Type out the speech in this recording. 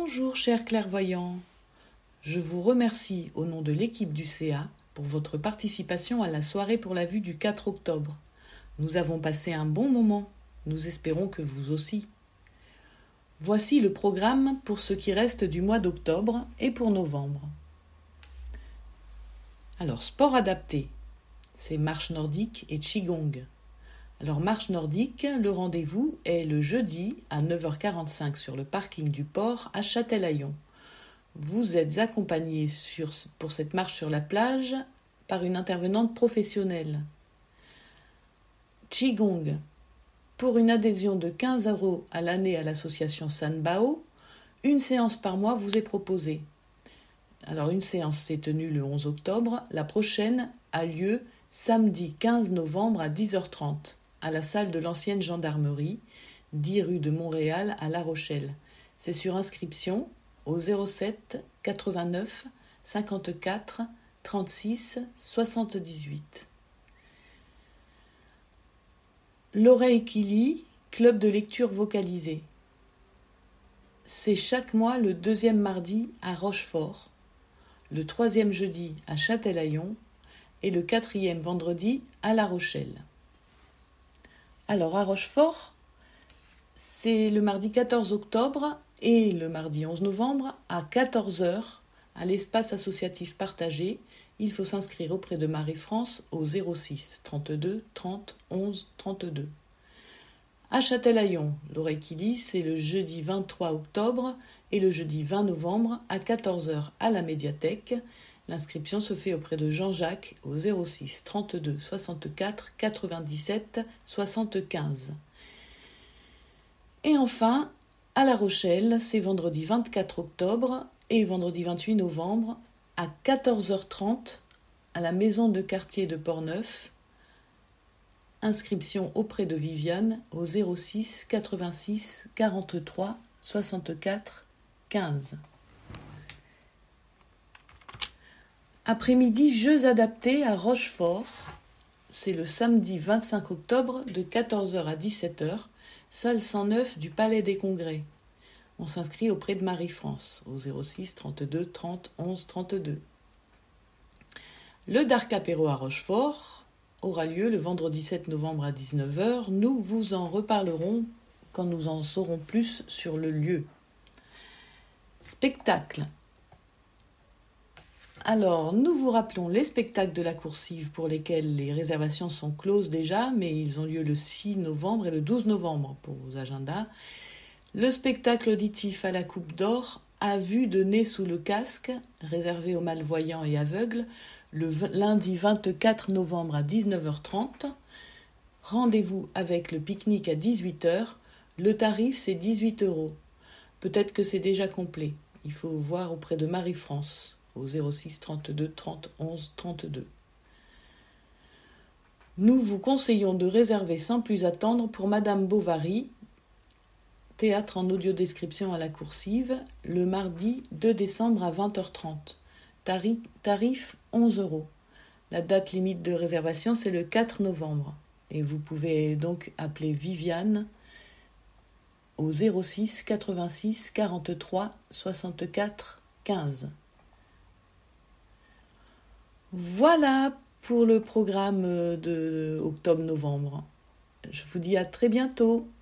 Bonjour chers clairvoyants, je vous remercie au nom de l'équipe du CA pour votre participation à la soirée pour la vue du 4 octobre. Nous avons passé un bon moment, nous espérons que vous aussi. Voici le programme pour ce qui reste du mois d'octobre et pour novembre. Alors, sport adapté, c'est marche nordique et Qigong. Alors, marche nordique, le rendez-vous est le jeudi à 9h45 sur le parking du port à Châtelaillon. Vous êtes accompagné pour cette marche sur la plage par une intervenante professionnelle. Qigong, pour une adhésion de 15 € à l'année à l'association Sanbao, une séance par mois vous est proposée. Alors une séance s'est tenue le 11 octobre, la prochaine a lieu samedi 15 novembre à 10h30 à la salle de l'ancienne gendarmerie, 10 rue de Montréal à La Rochelle. C'est sur inscription au 07 89 54 36 78. L'oreille qui lit, club de lecture vocalisée. C'est chaque mois le 2e mardi à Rochefort, le 3e jeudi à Châtelaillon et le 4e vendredi à La Rochelle. Alors à Rochefort, c'est le mardi 14 octobre et le mardi 11 novembre à 14h à l'espace associatif partagé. Il faut s'inscrire auprès de Marie-France au 06 32 30 11 32. À Châtelaillon, l'oreille qui lit, c'est le jeudi 23 octobre et le jeudi 20 novembre à 14h à la médiathèque. L'inscription se fait auprès de Jean-Jacques au 06 32 64 97 75. Et enfin, à La Rochelle, c'est vendredi 24 octobre et vendredi 28 novembre à 14h30 à la maison de quartier de Portneuf. Inscription auprès de Viviane au 06 86 43 64 15. Après-midi, jeux adaptés à Rochefort. C'est le samedi 25 octobre de 14h à 17h, salle 109 du Palais des Congrès. On s'inscrit auprès de Marie-France au 06 32 30 11 32. Le Dark Apéro à Rochefort aura lieu le vendredi 7 novembre à 19h. Nous vous en reparlerons quand nous en saurons plus sur le lieu. Spectacle. Alors, nous vous rappelons les spectacles de la coursive pour lesquels les réservations sont closes déjà, mais ils ont lieu le 6 novembre et le 12 novembre pour vos agendas. Le spectacle auditif à la Coupe d'Or, à vue de nez sous le casque, réservé aux malvoyants et aveugles, le lundi 24 novembre à 19h30. Rendez-vous avec le pique-nique à 18h. Le tarif, c'est 18 €. Peut-être que c'est déjà complet. Il faut voir auprès de Marie-France au 06 32 30 11 32. Nous vous conseillons de réserver sans plus attendre pour Madame Bovary, théâtre en audio-description à la coursive, le mardi 2 décembre à 20h30. Tarif 11 €. La date limite de réservation, c'est le 4 novembre. Et vous pouvez donc appeler Viviane au 06 86 43 64 15. Voilà pour le programme de octobre-novembre. Je vous dis à très bientôt.